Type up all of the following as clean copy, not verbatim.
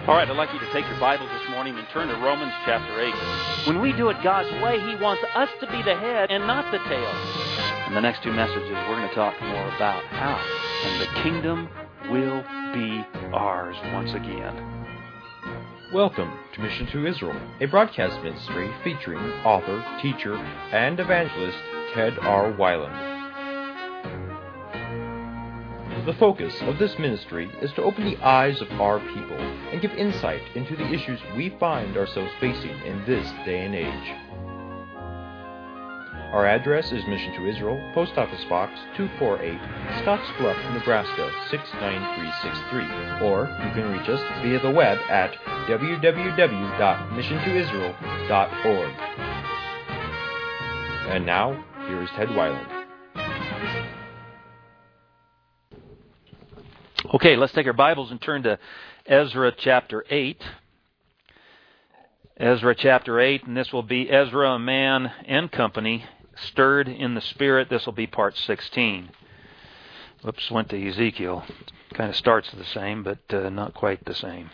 All right, I'd like you to take your Bibles this morning and turn to Romans chapter 8. When we do it God's way, He wants us to be the head and not the tail. In the next two messages, we're going to talk more about how, and the kingdom will be ours once again. Welcome to Mission to Israel, a broadcast ministry featuring author, teacher, and evangelist Ted R. Weiland. The focus of this ministry is to open the eyes of our people and give insight into the issues we find ourselves facing in this day and age. Our address is Mission to Israel, Post Office Box 248, Scottsbluff, Nebraska 69363, or you can reach us via the web at www.missiontoisrael.org. And now, here is Ted Weiland. Okay, let's take our Bibles and turn to Ezra chapter 8. Ezra chapter 8, and this will be Ezra, a man and company, stirred in the Spirit. This will be part 16. Whoops, went to Ezekiel. Kind of starts the same, but not quite the same.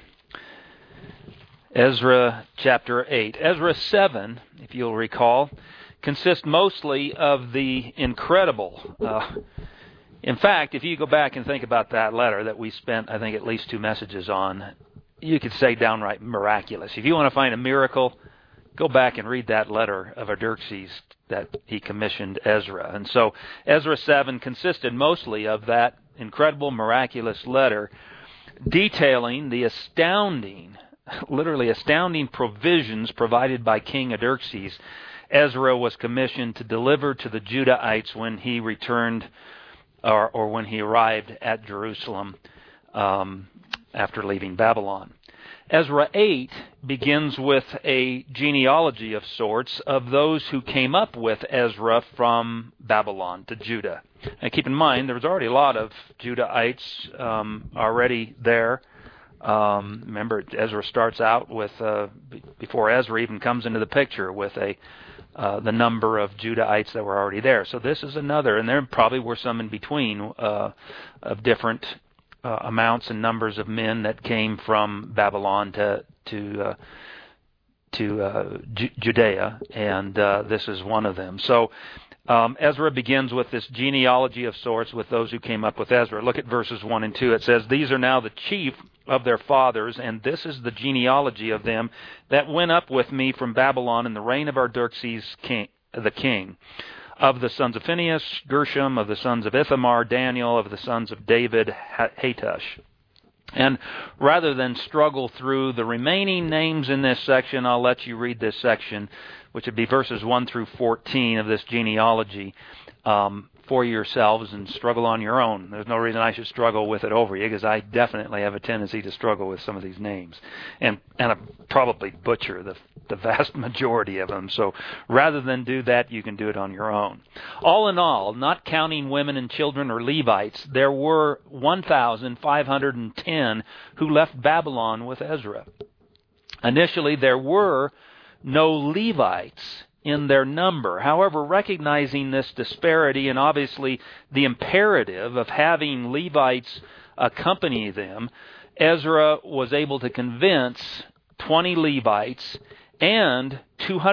Ezra chapter 8. Ezra 7, if you'll recall, consists mostly of the incredible... In fact, if you go back and think about that letter that we spent, I think, at least two messages on, you could say downright miraculous. If you want to find a miracle, go back and read that letter of Artaxerxes that he commissioned Ezra. And so Ezra 7 consisted mostly of that incredible, miraculous letter detailing the astounding, literally astounding provisions provided by King Artaxerxes. Ezra was commissioned to deliver to the Judahites when he returned or when he arrived at Jerusalem after leaving Babylon. Ezra 8 begins with a genealogy of sorts of those who came up with Ezra from Babylon to Judah. And keep in mind, there was already a lot of Judahites already there. Remember, Ezra starts out with, before Ezra even comes into the picture, with the number of Judahites that were already there. So this is another, and there probably were some in between of different amounts and numbers of men that came from Babylon to Judea, and this is one of them. So Ezra begins with this genealogy of sorts with those who came up with Ezra. Look at verses 1 and 2. It says, "These are now the chief of their fathers, and this is the genealogy of them that went up with me from Babylon in the reign of Artaxerxes the king. Of the sons of Phinehas, Gershom; of the sons of Ithamar, Daniel; of the sons of David, Hattush." And rather than struggle through the remaining names in this section, I'll let you read this section, which would be verses 1 through 14 of this genealogy, for yourselves and struggle on your own. There's no reason I should struggle with it over you, because I definitely have a tendency to struggle with some of these names, and I probably butcher the vast majority of them. So rather than do that, you can do it on your own. All in all, not counting women and children or Levites, there were 1,510 who left Babylon with Ezra. Initially, there were no Levites in their number. However, recognizing this disparity and obviously the imperative of having Levites accompany them, Ezra was able to convince 20 Levites and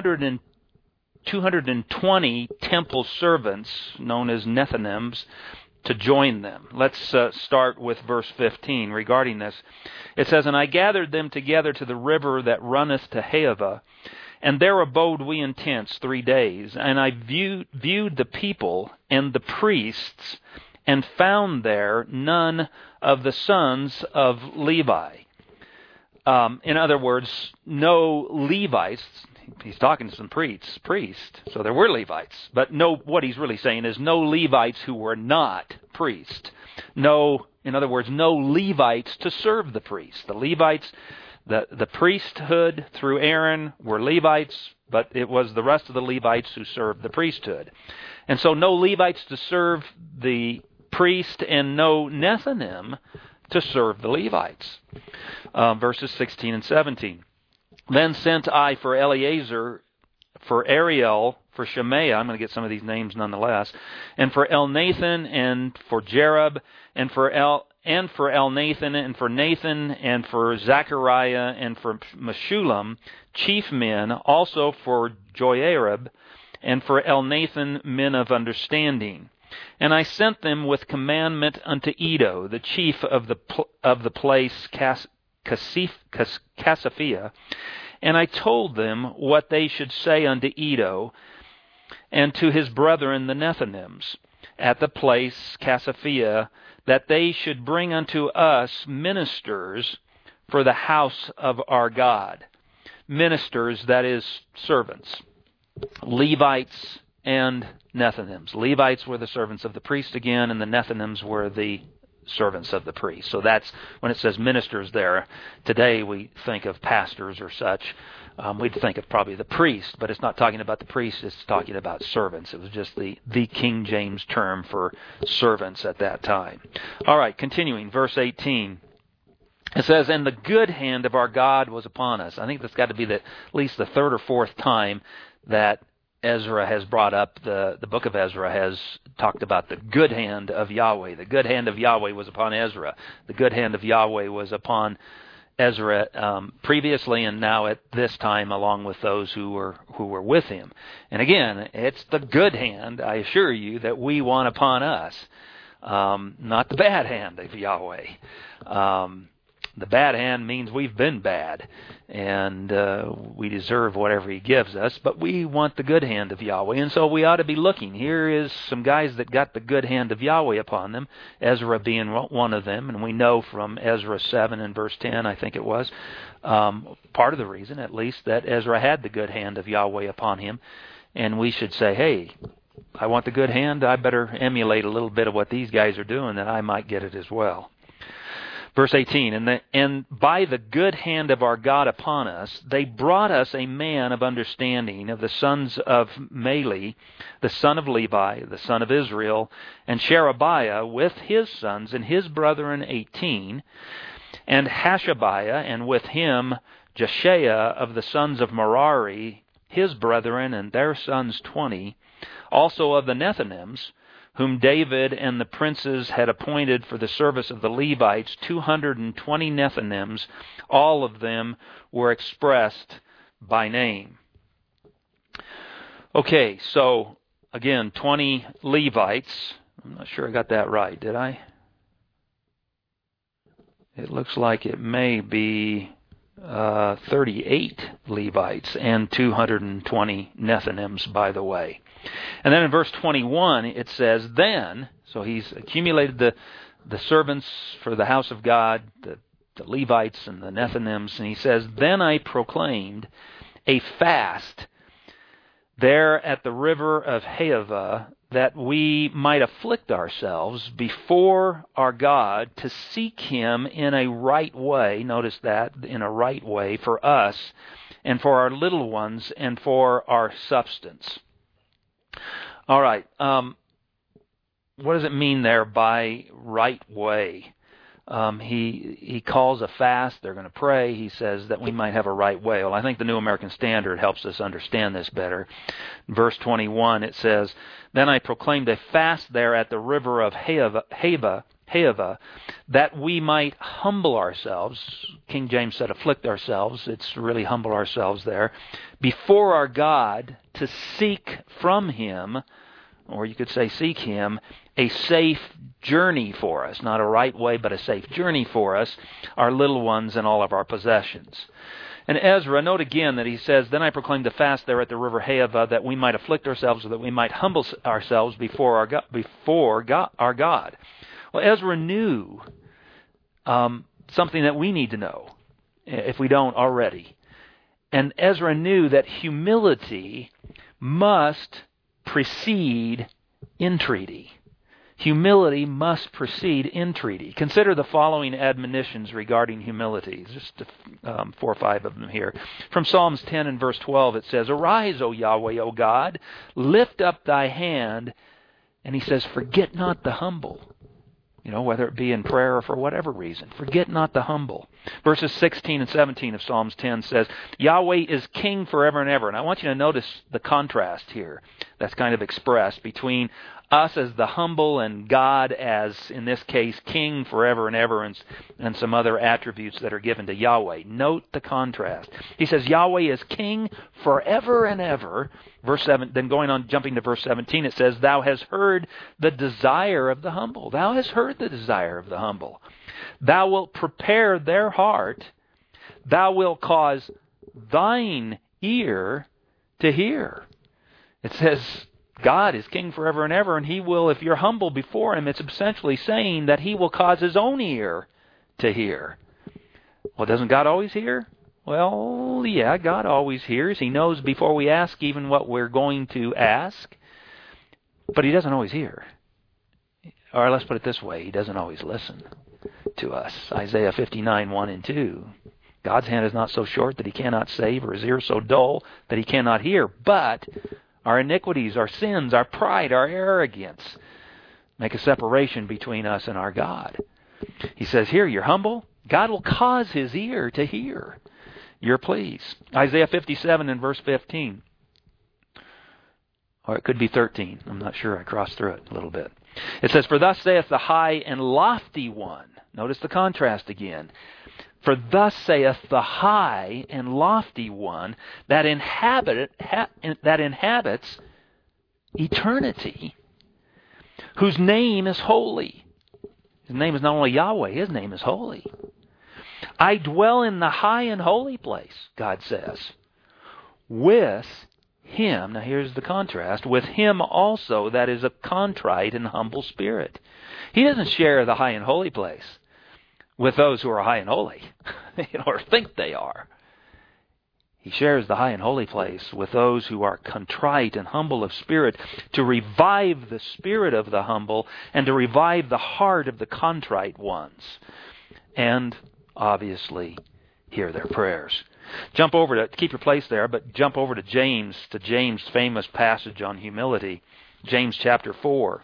220 temple servants, known as Nethinims, to join them. Let's start with verse 15 regarding this. It says, "And I gathered them together to the river that runneth to Ahava, and there abode we in tents 3 days. And I viewed the people and the priests, and found there none of the sons of Levi." In other words, no Levites. He's talking to some priests, so there were Levites. But what he's really saying is no Levites who were not priests. In other words, no Levites to serve the priests. The Levites... The priesthood through Aaron were Levites, but it was the rest of the Levites who served the priesthood. And so no Levites to serve the priest and no Nethinim to serve the Levites. Verses 16 and 17. "Then sent I for Eleazar, for Ariel, for Shemaiah, I'm going to get some of these names nonetheless, and for Elnathan, and for Jerub, and for Elnathan, and for Nathan, and for Zechariah, and for Meshullam, chief men, also for Joiarib, and for Elnathan, men of understanding. And I sent them with commandment unto Iddo, the chief of the place Casaphia, and I told them what they should say unto Iddo, and to his brethren the Nethinims, at the place Casaphia, that they should bring unto us ministers for the house of our God. Ministers, that is, servants. Levites and Nethinims. Levites were the servants of the priest again, and the Nethinims were the servants of the priest. So that's when it says ministers there. Today we think of pastors or such. We'd think of probably the priest, but it's not talking about the priest, it's talking about servants. It was just the King James term for servants at that time. All right, continuing, verse 18. It says, and the good hand of our God was upon us. I think that's got to be at least the third or fourth time that Ezra has brought up, the book of Ezra has talked about the good hand of Yahweh. The good hand of Yahweh was upon Ezra. The good hand of Yahweh was upon Ezra previously, and now at this time, along with those who were with him. And again, it's the good hand, I assure you, that we want upon us, not the bad hand of Yahweh. The bad hand means we've been bad, and we deserve whatever He gives us, but we want the good hand of Yahweh, and so we ought to be looking. Here is some guys that got the good hand of Yahweh upon them, Ezra being one of them, and we know from Ezra 7 and verse 10, I think it was, part of the reason, at least, that Ezra had the good hand of Yahweh upon him, and we should say, hey, I want the good hand, I better emulate a little bit of what these guys are doing, that I might get it as well. Verse 18, and by the good hand of our God upon us, they brought us a man of understanding of the sons of Mali, the son of Levi, the son of Israel, and Sherebiah with his sons and his brethren 18, and Hashabiah, and with him Jeshaiah of the sons of Merari, his brethren and their sons 20, also of the Nethinims, whom David and the princes had appointed for the service of the Levites, 220 Nethinims, all of them were expressed by name. Okay, so again, 20 Levites. I'm not sure I got that right, did I? It looks like it may be 38 Levites and 220 Nethinims, by the way. And then in verse 21, it says, then, so he's accumulated the servants for the house of God, the Levites and the Nethinims, and he says, then I proclaimed a fast there at the river of Ahava, that we might afflict ourselves before our God to seek Him in a right way, notice that, in a right way for us and for our little ones and for our substance. All right, what does it mean there by right way? He calls a fast, they're going to pray, he says that we might have a right way. Well, I think the New American Standard helps us understand this better. In verse 21, it says, then I proclaimed a fast there at the river of Ahava, that we might humble ourselves. King James said afflict ourselves. It's really humble ourselves there. Before our God, to seek from Him, or you could say seek Him, a safe journey for us. Not a right way, but a safe journey for us, our little ones and all of our possessions. And Ezra, note again that he says, then I proclaimed a fast there at the river Ahava, that we might afflict ourselves, or that we might humble ourselves before our God. Well, Ezra knew something that we need to know, if we don't already. And Ezra knew that humility must precede entreaty. Humility must precede entreaty. Consider the following admonitions regarding humility. Just 4 or 5 of them here. From Psalms 10 and verse 12 it says, arise, O Yahweh, O God, lift up thy hand. And he says, forget not the humble. whether it be in prayer or for whatever reason. Forget not the humble. Verses 16 and 17 of Psalms 10 says, Yahweh is king forever and ever. And I want you to notice the contrast here that's kind of expressed between us as the humble and God as, in this case, king forever and ever, and some other attributes that are given to Yahweh. Note the contrast. He says Yahweh is king forever and ever. Verse 7, then jumping to verse 17, it says, Thou hast heard the desire of the humble. Thou hast heard the desire of the humble. Thou wilt prepare their heart. Thou wilt cause thine ear to hear. It says God is king forever and ever, and He will, if you're humble before Him, it's essentially saying that He will cause His own ear to hear. Well, doesn't God always hear? Well, yeah, God always hears. He knows before we ask even what we're going to ask, but He doesn't always hear. Or let's put it this way, He doesn't always listen to us. Isaiah 59, 1 and 2. God's hand is not so short that He cannot save, or His ear so dull that He cannot hear, but our iniquities, our sins, our pride, our arrogance make a separation between us and our God. He says here, you're humble, God will cause His ear to hear your pleas. Isaiah 57 and verse 15. Or it could be 13. I'm not sure. I crossed through it a little bit. It says, For thus saith the high and lofty one. Notice the contrast again. For thus saith the high and lofty one that inhabits eternity, whose name is holy. His name is not only Yahweh, His name is holy. I dwell in the high and holy place, God says, with Him. Now here's the contrast. With Him also that is a contrite and humble spirit. He doesn't share the high and holy place with those who are high and holy, or think they are. He shares the high and holy place with those who are contrite and humble of spirit, to revive the spirit of the humble and to revive the heart of the contrite ones. And obviously, hear their prayers. Keep your place there, but jump over to James' famous passage on humility. James chapter 4.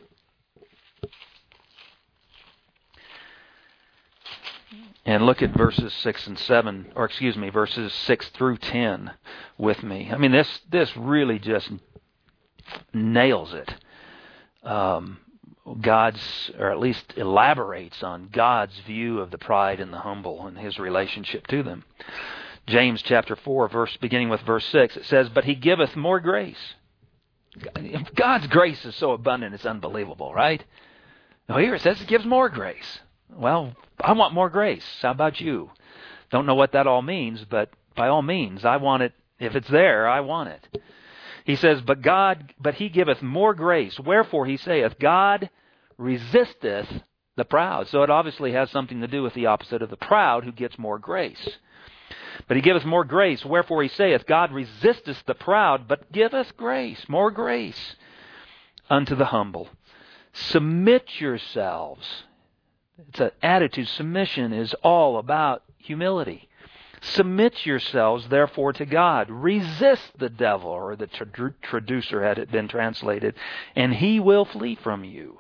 And look at verses 6 and 7, verses 6 through 10 with me. I mean, this really just nails it. Or at least elaborates on God's view of the pride and the humble and His relationship to them. James chapter 4, beginning with verse 6, it says, But He giveth more grace. God's grace is so abundant, it's unbelievable, right? Now here it says He gives more grace. Well, I want more grace. How about you? Don't know what that all means, but by all means, I want it. If it's there, I want it. He says, But He giveth more grace. Wherefore He saith, God resisteth the proud. So it obviously has something to do with the opposite of the proud, who gets more grace. But He giveth more grace. Wherefore He saith, God resisteth the proud, but giveth grace, more grace, unto the humble. Submit yourselves. It's an attitude. Submission is all about humility. Submit yourselves, therefore, to God. Resist the devil, or the traducer had it been translated, and he will flee from you.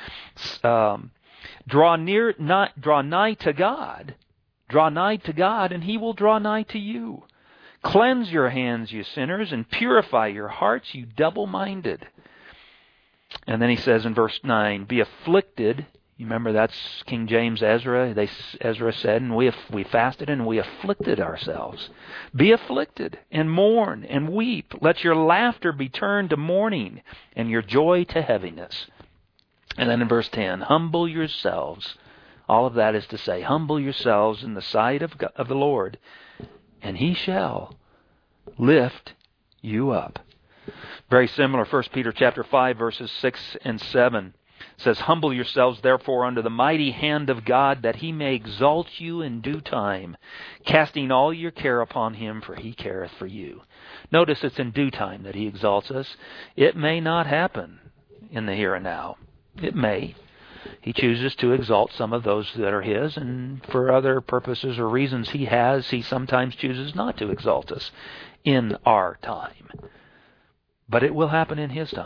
Draw nigh to God. Draw nigh to God, and He will draw nigh to you. Cleanse your hands, you sinners, and purify your hearts, you double-minded. And then he says in verse 9, Be afflicted. You remember that's King James Ezra. Ezra said, and we fasted and we afflicted ourselves. Be afflicted and mourn and weep. Let your laughter be turned to mourning and your joy to heaviness. And then in verse 10, humble yourselves. All of that is to say, humble yourselves in the sight of the Lord, and He shall lift you up. Very similar, 1 Peter chapter 5, verses 6 and 7. Says, Humble yourselves, therefore, under the mighty hand of God, that He may exalt you in due time, casting all your care upon Him, for He careth for you. Notice it's in due time that He exalts us. It may not happen in the here and now. It may. He chooses to exalt some of those that are His, and for other purposes or reasons He sometimes chooses not to exalt us in our time. But it will happen in His time.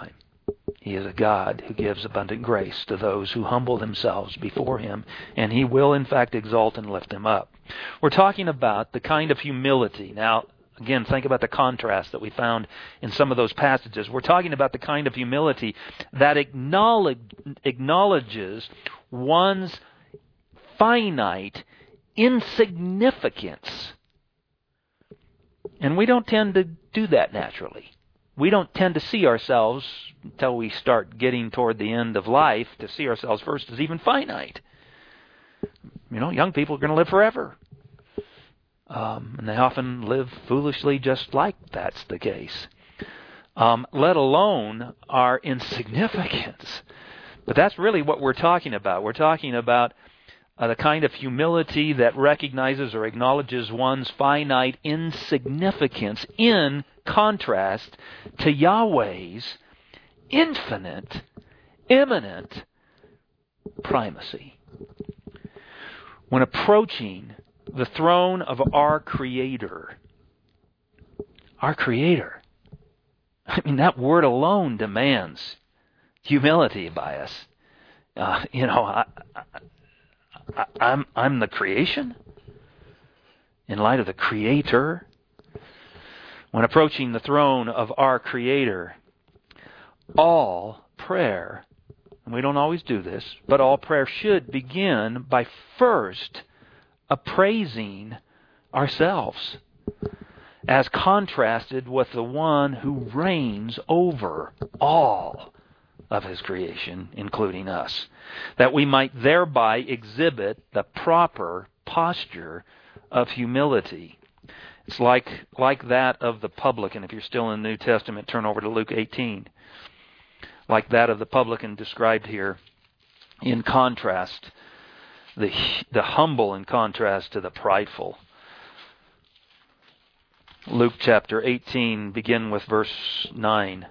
He is a God who gives abundant grace to those who humble themselves before Him, and He will in fact exalt and lift them up. We're talking about the kind of humility. Now, again, think about the contrast that we found in some of those passages. We're talking about the kind of humility that acknowledges one's finite insignificance. And we don't tend to do that naturally. We don't tend to see ourselves, until we start getting toward the end of life, to see ourselves first as even finite. Young people are going to live forever. And they often live foolishly just like that's the case. Let alone our insignificance. But that's really what we're talking about. We're talking about the kind of humility that recognizes or acknowledges one's finite insignificance in contrast to Yahweh's infinite, immanent primacy. When approaching the throne of our Creator, that word alone demands humility by us. I'm the creation in light of the Creator. When approaching the throne of our Creator, all prayer, and we don't always do this, but all prayer should begin by first appraising ourselves as contrasted with the one who reigns over all of His creation, including us, that we might thereby exhibit the proper posture of humility. It's like that of the publican. If you're still in the New Testament, turn over to Luke 18. Like that of the publican described here, in contrast, the humble in contrast to the prideful. Luke chapter 18, begin with verse 9.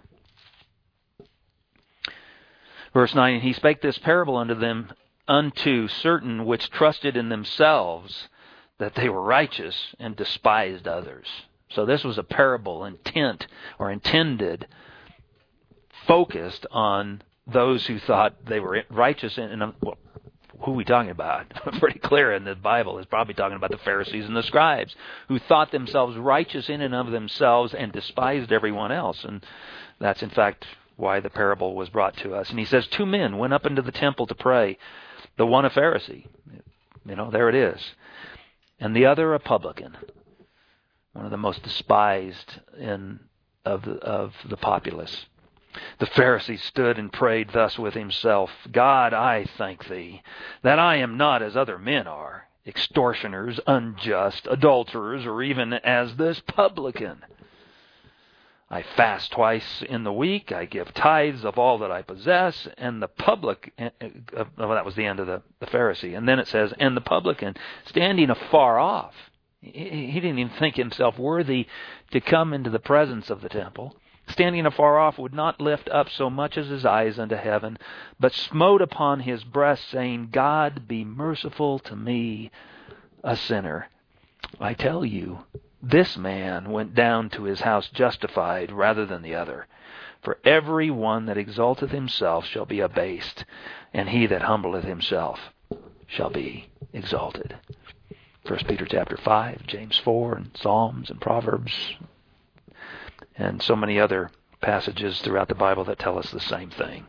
Verse 9, and He spake this parable unto them, unto certain which trusted in themselves that they were righteous and despised others. So this was a parable intended, focused on those who thought they were righteous. Who are we talking about? Pretty clear in the Bible. It's probably talking about the Pharisees and the scribes, who thought themselves righteous in and of themselves and despised everyone else. And that's in fact why the parable was brought to us. And He says, 2 men went up into the temple to pray, the one a Pharisee. There it is. And the other a publican, one of the most despised of the populace. The Pharisee stood and prayed thus with himself, God, I thank Thee that I am not as other men are, extortioners, unjust, adulterers, or even as this publican. I fast twice in the week. I give tithes of all that I possess. And the that was the end of the Pharisee. And then it says, and the publican, standing afar off. He didn't even think himself worthy to come into the presence of the temple. Standing afar off, would not lift up so much as his eyes unto heaven, but smote upon his breast, saying, God, be merciful to me, a sinner. I tell you, this man went down to his house justified rather than the other. For every one that exalteth himself shall be abased, and he that humbleth himself shall be exalted. 1 Peter chapter 5, James 4, and Psalms and Proverbs, and so many other passages throughout the Bible that tell us the same thing.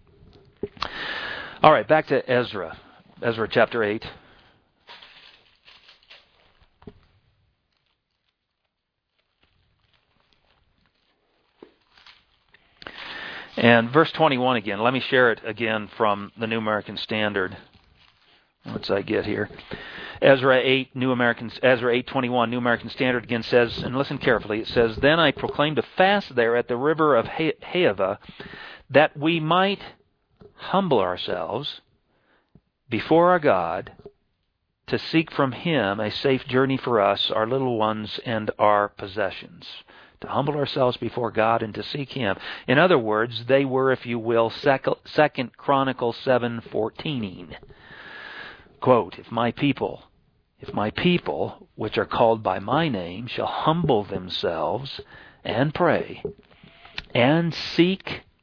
All right, back to Ezra. Ezra chapter 8. And verse 21 again. Let me share it again from the New American Standard. Once I get here. Ezra 8:21, New American Standard again says, and listen carefully, it says, Then I proclaimed a fast there at the river of Ahava, that we might humble ourselves before our God, to seek from Him a safe journey for us, our little ones, and our possessions. To humble ourselves before God and to seek Him. In other words, they were, if you will, 2 Chronicles 7:14. Quote, if my people, which are called by my name, shall humble themselves and pray and seek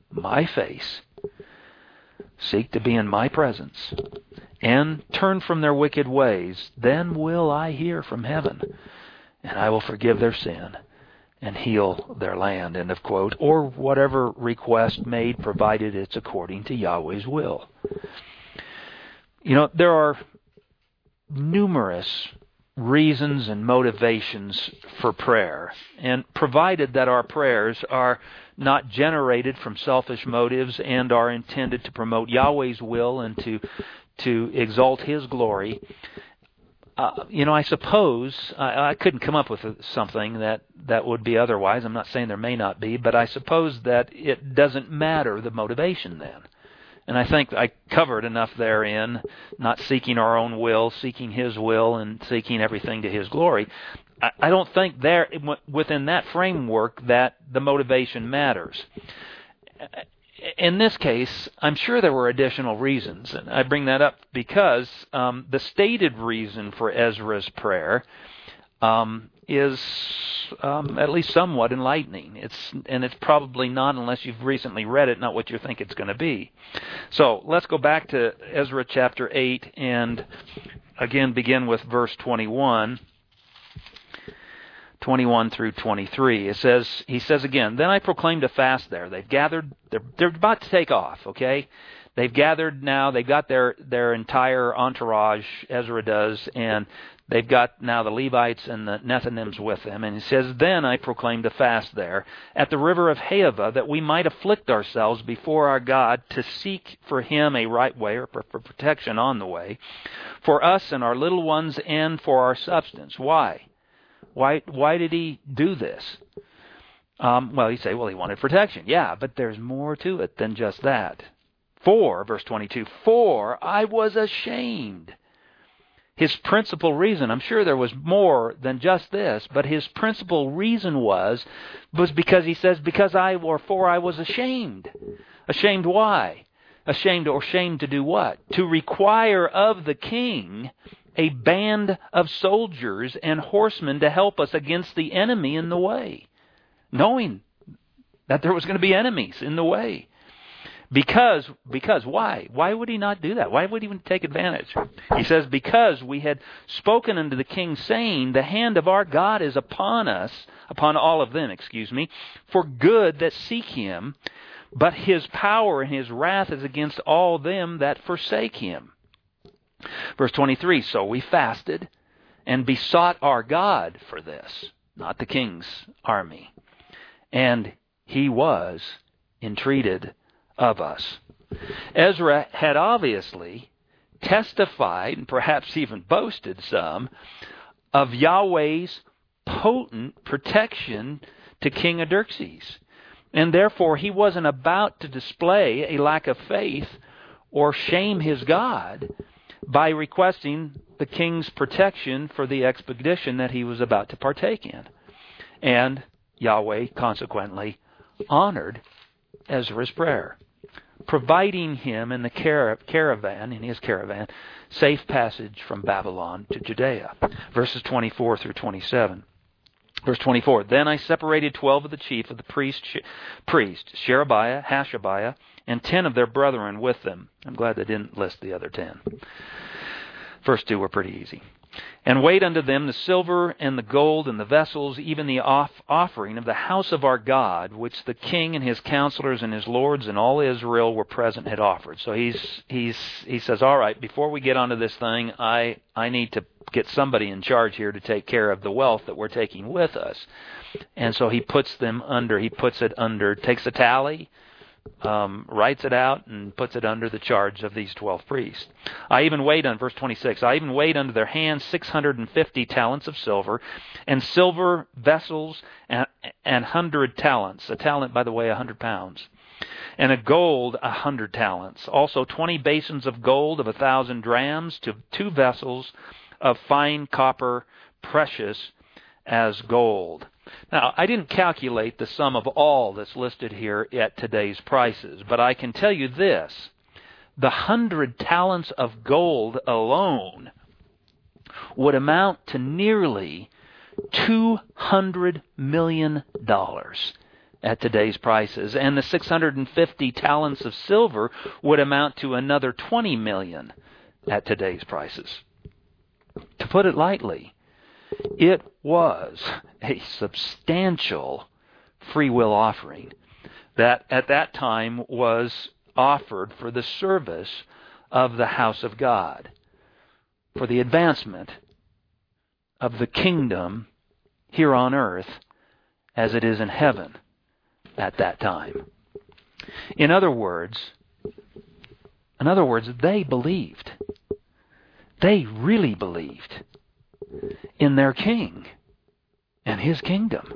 my face, seek to be in my presence, and turn from their wicked ways, then will I hear from heaven, and I will forgive their sin and heal their land," end of quote, or whatever request made, provided it's according to Yahweh's will. You know, there are numerous reasons and motivations for prayer, and provided that our prayers are not generated from selfish motives and are intended to promote Yahweh's will and to exalt His glory, I suppose I couldn't come up with something that would be otherwise. I'm not saying there may not be, but I suppose that it doesn't matter the motivation then. And I think I covered enough therein, not seeking our own will, seeking His will, and seeking everything to His glory. I don't think there, within that framework, that the motivation matters. In this case, I'm sure there were additional reasons, and I bring that up because the stated reason for Ezra's prayer is at least somewhat enlightening. It's probably not, unless you've recently read it, not what you think it's going to be. So let's go back to Ezra chapter 8 and again begin with verse 21 through 23. He says again, "Then I proclaimed a fast there." They've gathered, they're about to take off, okay? They've gathered now, they've got their entire entourage, Ezra does, and they've got now the Levites and the Nethinims with them. And he says, "Then I proclaimed a fast there at the river of Ahava, that we might afflict ourselves before our God to seek for Him a right way," or for protection on the way, "for us and our little ones and for our substance." Why? Why did he do this? Well, you say, well, he wanted protection. Yeah, but there's more to it than just that. Verse 22, "For I was ashamed." His principal reason, I'm sure there was more than just this, but his principal reason was because he says, for I was ashamed. Ashamed why? Ashamed to do what? To require of the king a band of soldiers and horsemen to help us against the enemy in the way, knowing that there was going to be enemies in the way. Because why? Why would he not do that? Why would he even take advantage? He says, "Because we had spoken unto the king, saying, the hand of our God is upon us," upon all of them, "for good that seek Him, but His power and His wrath is against all them that forsake Him." Verse 23, "So we fasted and besought our God for this," not the king's army, "and He was entreated of us." Ezra had obviously testified, and perhaps even boasted some, of Yahweh's potent protection to King Artaxerxes. And therefore he wasn't about to display a lack of faith or shame his God by requesting the king's protection for the expedition that he was about to partake in. And Yahweh consequently honored Ezra's prayer, providing him in his caravan, safe passage from Babylon to Judea. Verses 24 through 27. Verse 24, "Then I separated 12 of the chief of the priests, Sherebiah, Hashabiah, and 10 of their brethren with them." I'm glad they didn't list the other 10. First 2 were pretty easy. "And weighed unto them the silver and the gold and the vessels, even the offering of the house of our God, which the king and his counselors and his lords and all Israel were present had offered." So he says, all right, before we get onto this thing, I need to get somebody in charge here to take care of the wealth that we're taking with us. And so he takes a tally, writes it out, and puts it under the charge of these 12 priests. Verse 26, "I even weighed unto their hands 650 talents of silver, and silver vessels and 100 talents. A talent, by the way, 100 pounds. And a gold 100 talents. Also 20 basins of gold of 1,000 drams, to 2 vessels of fine copper, precious as gold." Now, I didn't calculate the sum of all that's listed here at today's prices, but I can tell you this. The 100 talents of gold alone would amount to nearly $200 million. at today's prices. And the 650 talents of silver would amount to another 20 million at today's prices. To put it lightly, it was a substantial free will offering that at that time was offered for the service of the house of God, for the advancement of the kingdom here on earth as it is in heaven at that time. In other words, they believed. They really believed in their king and his kingdom.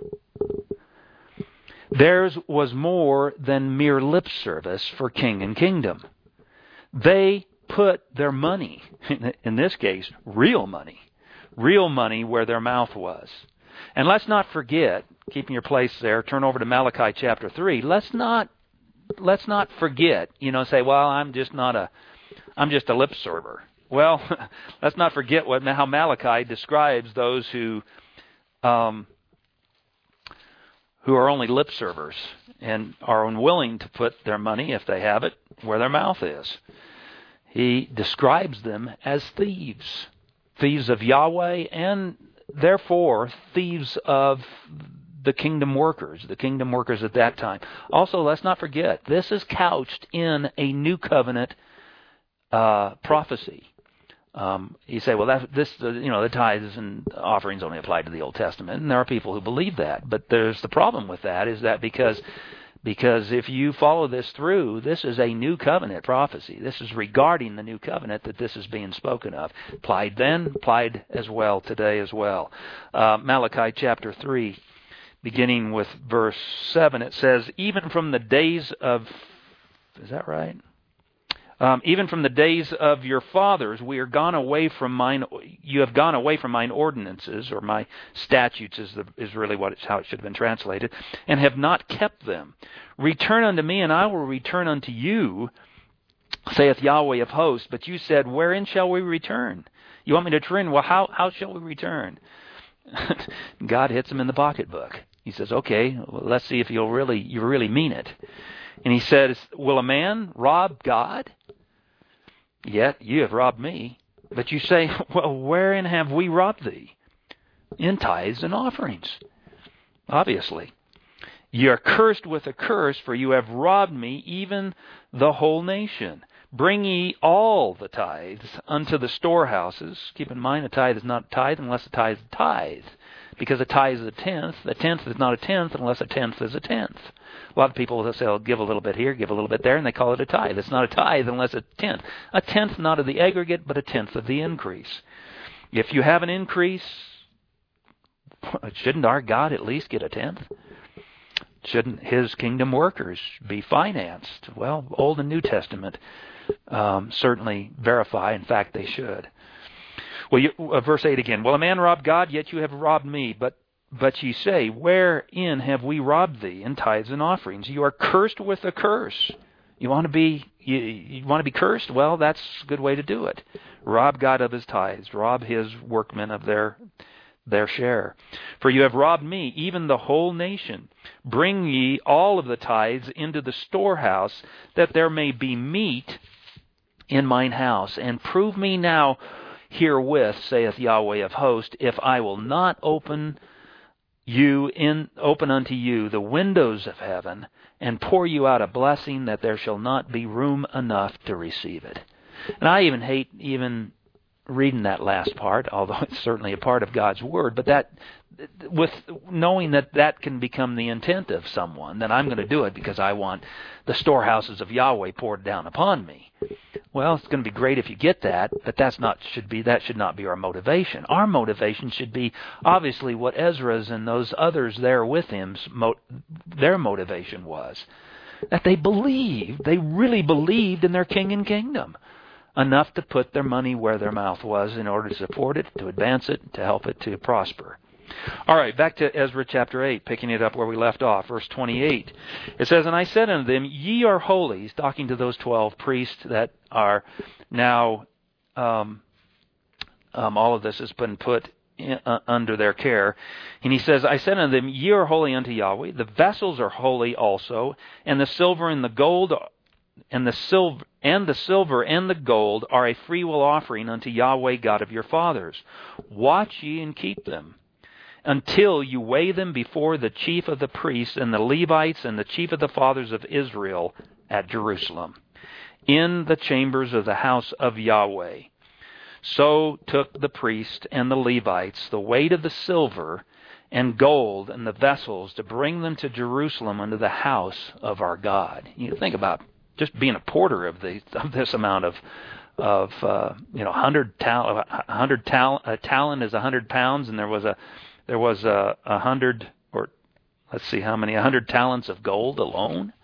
Theirs was more than mere lip service for king and kingdom. They put their money, in this case, real money where their mouth was. And let's not forget, keeping your place there, turn over to Malachi chapter 3. Let's not forget, say, well, I'm just a lip server. Well, let's not forget how Malachi describes those who are only lip servers and are unwilling to put their money, if they have it, where their mouth is. He describes them as thieves of Yahweh, and therefore thieves of the kingdom workers at that time. Also, let's not forget, this is couched in a new covenant prophecy. You say, well, the tithes and offerings only apply to the Old Testament, and there are people who believe that. But there's the problem with that is that because if you follow this through, this is a new covenant prophecy. This is regarding the new covenant that this is being spoken of. Applied then, applied as well today as well. Malachi chapter 3, beginning with verse 7, it says, even from the days of, is that right? Even from the days of your fathers, you have gone away from mine ordinances, or my statutes is really how it should have been translated, and have not kept them. Return unto me, and I will return unto you, saith Yahweh of hosts. But you said, wherein shall we return? You want me to return? Well, how shall we return? God hits him in the pocketbook. He says, okay, well, let's see if you really mean it. And he says, will a man rob God? Yet you have robbed me. But you say, well, wherein have we robbed thee? In tithes and offerings. Obviously. Ye are cursed with a curse, for you have robbed me, even the whole nation. Bring ye all the tithes unto the storehouses. Keep in mind, a tithe is not a tithe unless a tithe is a tithe. Because a tithe is a tenth is not a tenth unless a tenth is a tenth. A lot of people will say, I'll give a little bit here, give a little bit there, and they call it a tithe. It's not a tithe unless a tenth. A tenth not of the aggregate, but a tenth of the increase. If you have an increase, shouldn't our God at least get a tenth? Shouldn't his kingdom workers be financed? Well, Old and New Testament certainly verify. In fact, they should. Well, verse 8 again. Will a man rob God? Yet you have robbed me. But ye say, wherein have we robbed thee? In tithes and offerings. You are cursed with a curse. You want to be cursed? Well, that's a good way to do it. Rob God of his tithes. Rob his workmen of their share. For you have robbed me, even the whole nation. Bring ye all of the tithes into the storehouse, that there may be meat in mine house. And prove me now herewith, saith Yahweh of hosts, if I will not open unto you the windows of heaven, and pour you out a blessing, that there shall not be room enough to receive it. And I even hate reading that last part, although it's certainly a part of God's Word, but that, with knowing that can become the intent of someone, then I'm going to do it because I want the storehouses of Yahweh poured down upon me. Well, it's going to be great if you get that, but that should not be our motivation. Our motivation should be obviously what Ezra's and those others there with him, their motivation was. That they really believed in their king and kingdom enough to put their money where their mouth was in order to support it, to advance it, to help it to prosper. All right, back to Ezra chapter 8, picking it up where we left off, verse 28. It says, and I said unto them, ye are holy. He's talking to those 12 priests that are now, all of this has been put under their care. And he says, I said unto them, Ye are holy unto Yahweh, the vessels are holy also, and the silver and the gold and the silver and the gold are a freewill offering unto Yahweh God of your fathers. Watch ye and keep them, until you weigh them before the chief of the priests and the Levites and the chief of the fathers of Israel at Jerusalem, in the chambers of the house of Yahweh. So took the priest and the Levites the weight of the silver and gold and the vessels to bring them to Jerusalem unto the house of our God. You think about just being a porter of this amount of 100 talent. A talent is 100 pounds, and there was a 100, or let's see how many, 100 talents of gold alone.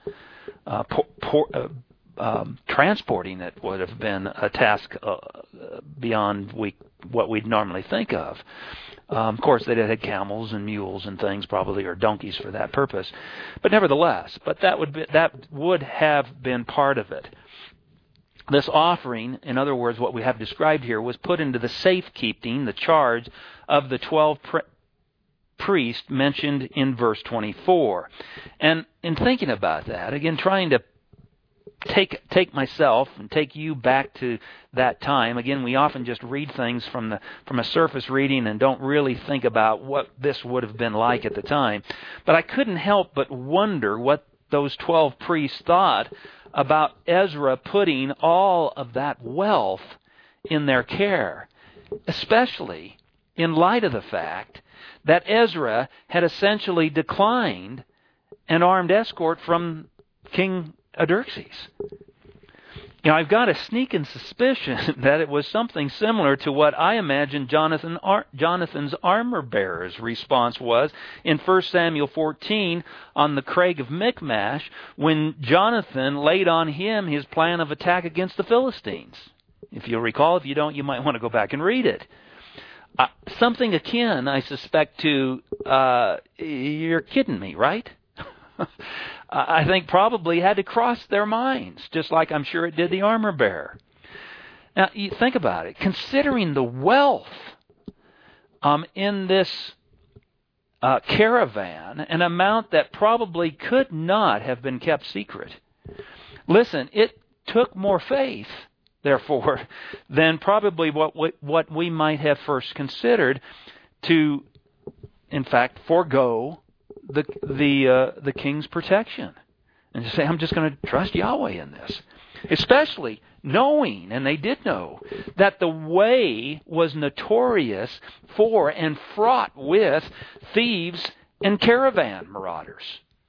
Transporting it would have been a task beyond what we'd normally think of. Of course, they had camels and mules and things, probably, or donkeys for that purpose. But nevertheless, that would have been part of it. This offering, in other words, what we have described here, was put into the safekeeping, the charge of the 12 priests mentioned in verse 24. And in thinking about that, again, trying to take myself and take you back to that time. Again, we often just read things from a surface reading and don't really think about what this would have been like at the time. But I couldn't help but wonder what those 12 priests thought about Ezra putting all of that wealth in their care, especially in light of the fact that Ezra had essentially declined an armed escort from King Artaxerxes. I've got a sneaking suspicion that it was something similar to what I imagine Jonathan's armor-bearer's response was in 1 Samuel 14 on the Crag of Michmash, when Jonathan laid on him his plan of attack against the Philistines. If you'll recall, if you don't, you might want to go back and read it. Something akin, I suspect, to, you're kidding me, right? I think probably had to cross their minds, just like I'm sure it did the armor bearer. Now, you think about it. Considering the wealth in this caravan, an amount that probably could not have been kept secret. Listen, it took more faith, therefore, than probably what we might have first considered to, in fact, forego the king's protection, and to say, I'm just going to trust Yahweh in this, especially knowing, and they did know, that the way was notorious for and fraught with thieves and caravan marauders.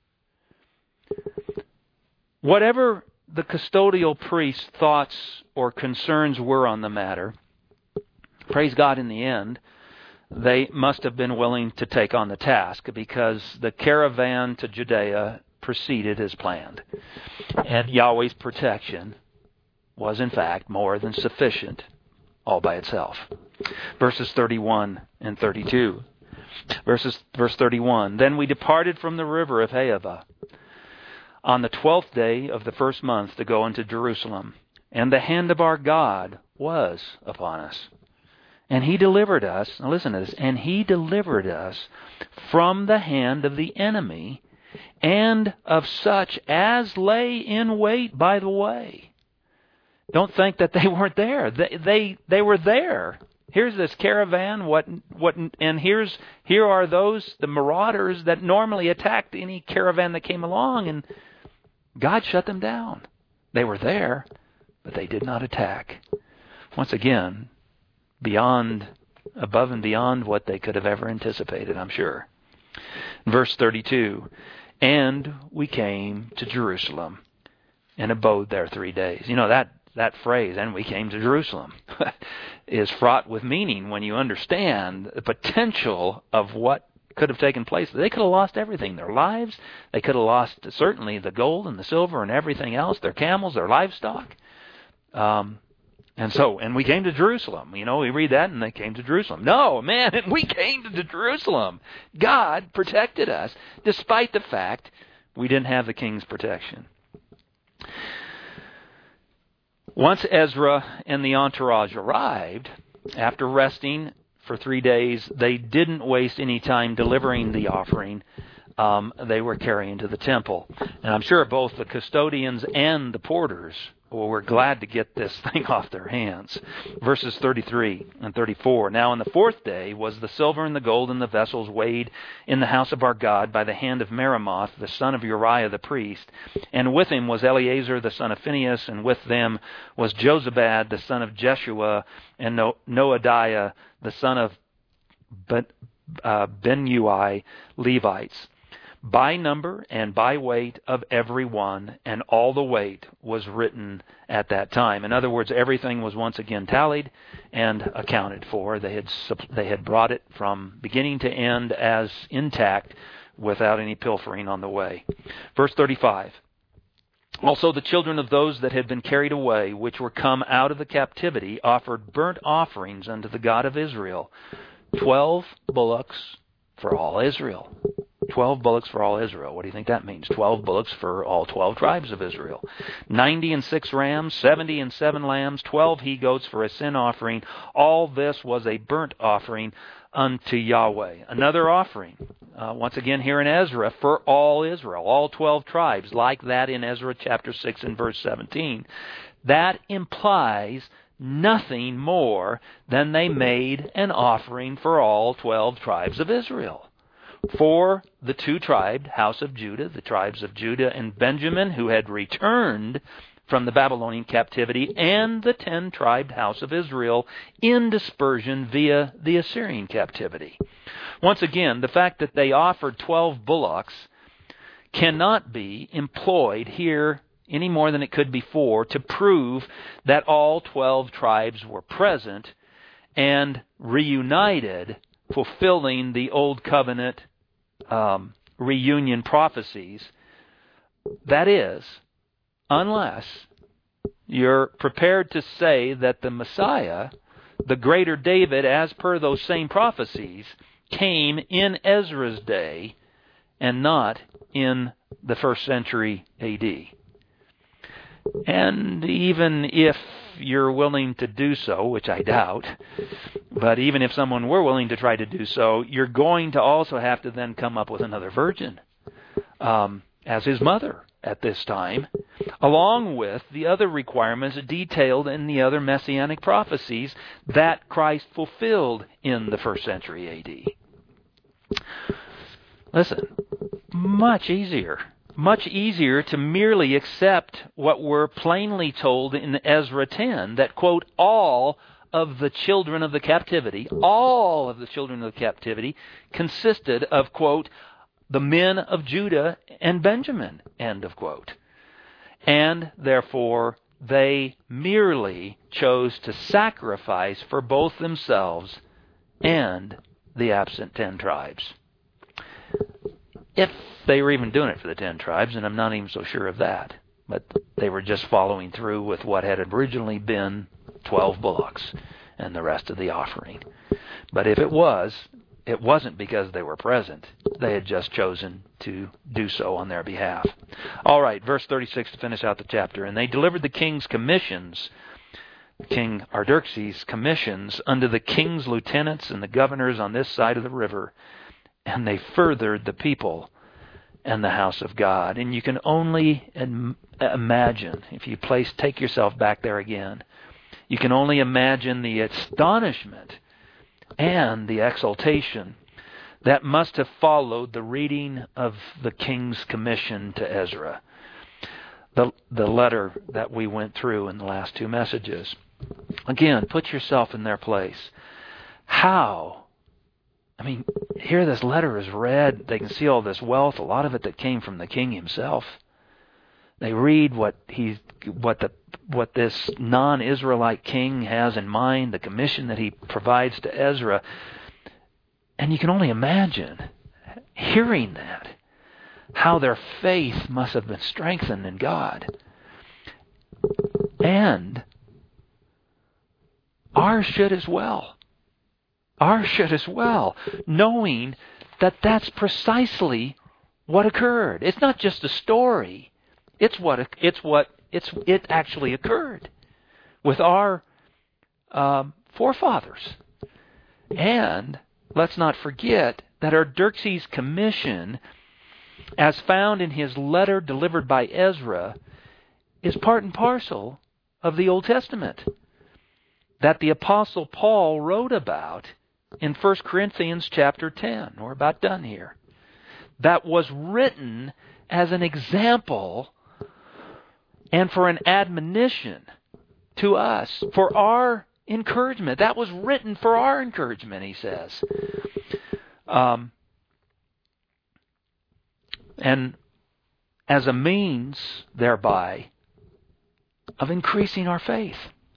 Whatever the custodial priest's thoughts or concerns were on the matter, praise God, in the end, they must have been willing to take on the task, because the caravan to Judea proceeded as planned. And Yahweh's protection was, in fact, more than sufficient all by itself. Verses 31 and 32. Verse 31. Then we departed from the river of Ahava on the 12th day of the first month to go into Jerusalem. And the hand of our God was upon us. And He delivered us, now listen to this, and He delivered us from the hand of the enemy and of such as lay in wait by the way. Don't think that they weren't there. They were there. Here's this caravan, and here are those, the marauders that normally attacked any caravan that came along, and God shut them down. They were there, but they did not attack. Once again, above and beyond what they could have ever anticipated, I'm sure. Verse 32, and we came to Jerusalem and abode there 3 days. You know, that phrase, and we came to Jerusalem, is fraught with meaning when you understand the potential of what could have taken place. They could have lost everything, their lives. They could have lost certainly the gold and the silver and everything else, their camels, their livestock. And we came to Jerusalem. You know, we read that, and they came to Jerusalem. No, man, and we came to Jerusalem. God protected us, despite the fact we didn't have the king's protection. Once Ezra and the entourage arrived, after resting for 3 days. They didn't waste any time delivering the offering. They were carrying to the temple. And I'm sure both the custodians and the porters were glad to get this thing off their hands. Verses 33 and 34. Now on the 4th day was the silver and the gold and the vessels weighed in the house of our God by the hand of Meremoth, the son of Uriah the priest. And with him was Eleazar the son of Phinehas, and with them was Jozabad the son of Jeshua, and Noadiah the son of Benui, Levites, by number and by weight of every one, and all the weight was written at that time. In other words, everything was once again tallied and accounted for. They had brought it from beginning to end as intact, without any pilfering on the way. Verse 35. Also the children of those that had been carried away, which were come out of the captivity, offered burnt offerings unto the God of Israel, 12 bullocks for all Israel. 12 bullocks for all Israel. What do you think that means? 12 bullocks for all 12 tribes of Israel. 90 and 6 rams, 70 and 7 lambs, 12 he-goats for a sin offering. All this was a burnt offering unto Yahweh. Another offering, once again here in Ezra, for all Israel, all 12 tribes, like that in Ezra chapter 6 and verse 17. That implies nothing more than they made an offering for all 12 tribes of Israel. For the 2-tribed house of Judah, the tribes of Judah and Benjamin, who had returned from the Babylonian captivity, and the 10-tribed house of Israel in dispersion via the Assyrian captivity. Once again, the fact that they offered 12 bullocks cannot be employed here any more than it could before to prove that all 12 tribes were present and reunited, fulfilling the Old Covenant reunion prophecies. That is, unless you're prepared to say that the Messiah, the greater David, as per those same prophecies, came in Ezra's day and not in the 1st century A.D. And even if you're willing to do so, which I doubt, but even if someone were willing to try to do so, you're going to also have to then come up with another virgin as his mother at this time, along with the other requirements detailed in the other messianic prophecies that Christ fulfilled in the 1st century A.D. Listen, much easier to merely accept what we're plainly told in Ezra 10, that, quote, all of the children of the captivity consisted of, quote, the men of Judah and Benjamin, end of quote. And therefore, they merely chose to sacrifice for both themselves and the absent 10 tribes. If they were even doing it for the 10 tribes, and I'm not even so sure of that. But they were just following through with what had originally been 12 bullocks and the rest of the offering. But if it wasn't because they were present. They had just chosen to do so on their behalf. All right, verse 36 to finish out the chapter. And they delivered the king's commissions, King Artaxerxes' commissions, unto the king's lieutenants and the governors on this side of the river. And they furthered the people and the house of God. And you can only imagine, if you take yourself back there again, you can only imagine the astonishment and the exultation that must have followed the reading of the king's commission to Ezra, the letter that we went through in the last 2 messages. Again, put yourself in their place. How? I mean, here this letter is read. They can see all this wealth, a lot of it that came from the king himself. They read what this non-Israelite king has in mind, the commission that he provides to Ezra. And you can only imagine, hearing that, how their faith must have been strengthened in God. And ours should as well. Ours should as well, knowing that that's precisely what occurred. It's not just a story. It actually occurred with our forefathers. And let's not forget that Artaxerxes' commission, as found in his letter delivered by Ezra, is part and parcel of the Old Testament that the Apostle Paul wrote about in 1 Corinthians chapter 10. We're about done here. That was written as an example and for an admonition to us, for our encouragement. That was written for our encouragement, he says. And as a means, thereby, of increasing our faith.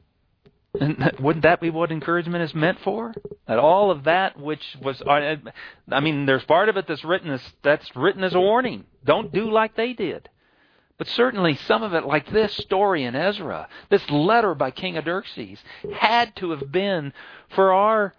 And wouldn't that be what encouragement is meant for? That all of that which was, I mean, there's part of it that's written as a warning. Don't do like they did. But certainly some of it, like this story in Ezra, this letter by King Artaxerxes, had to have been for our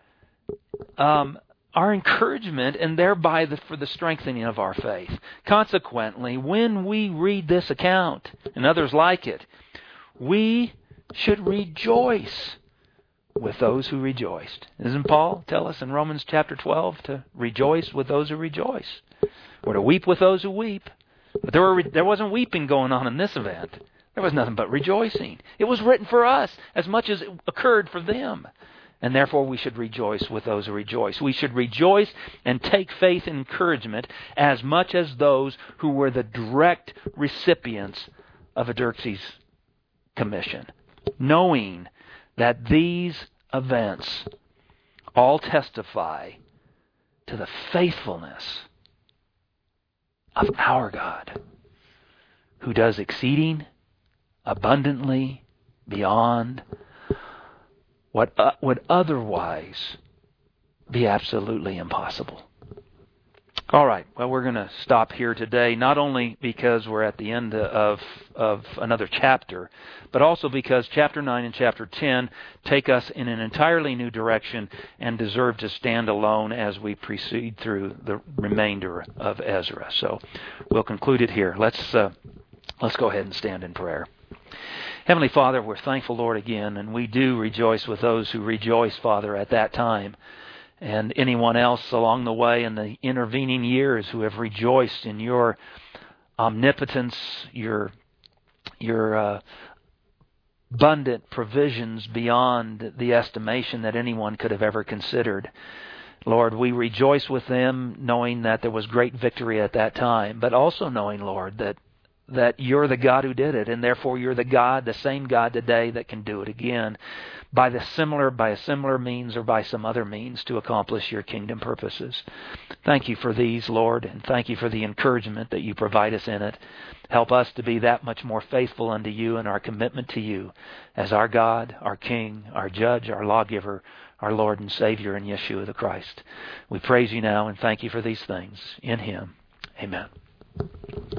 encouragement and thereby for the strengthening of our faith. Consequently, when we read this account and others like it, we should rejoice with those who rejoiced. Doesn't Paul tell us in Romans chapter 12 to rejoice with those who rejoice? Or to weep with those who weep? But there wasn't weeping going on in this event. There was nothing but rejoicing. It was written for us as much as it occurred for them. And therefore we should rejoice with those who rejoice. We should rejoice and take faith and encouragement as much as those who were the direct recipients of Artaxerxes' commission, knowing that these events all testify to the faithfulness of our God, who does exceeding abundantly beyond what would otherwise be absolutely impossible. All right, well, we're going to stop here today, not only because we're at the end of another chapter, but also because chapter 9 and chapter 10 take us in an entirely new direction and deserve to stand alone as we proceed through the remainder of Ezra. So we'll conclude it here. Let's go ahead and stand in prayer. Heavenly Father, we're thankful, Lord, again, and we do rejoice with those who rejoiced, Father, at that time, and anyone else along the way in the intervening years who have rejoiced in your omnipotence, your abundant provisions beyond the estimation that anyone could have ever considered. Lord, we rejoice with them, knowing that there was great victory at that time, but also knowing, Lord, that you're the God who did it, and therefore you're the same God today that can do it again by a similar means or by some other means to accomplish your kingdom purposes. Thank you for these, Lord, and thank you for the encouragement that you provide us in it. Help us to be that much more faithful unto you in our commitment to you as our God, our King, our Judge, our Lawgiver, our Lord and Savior in Yeshua the Christ. We praise you now and thank you for these things. In Him, amen.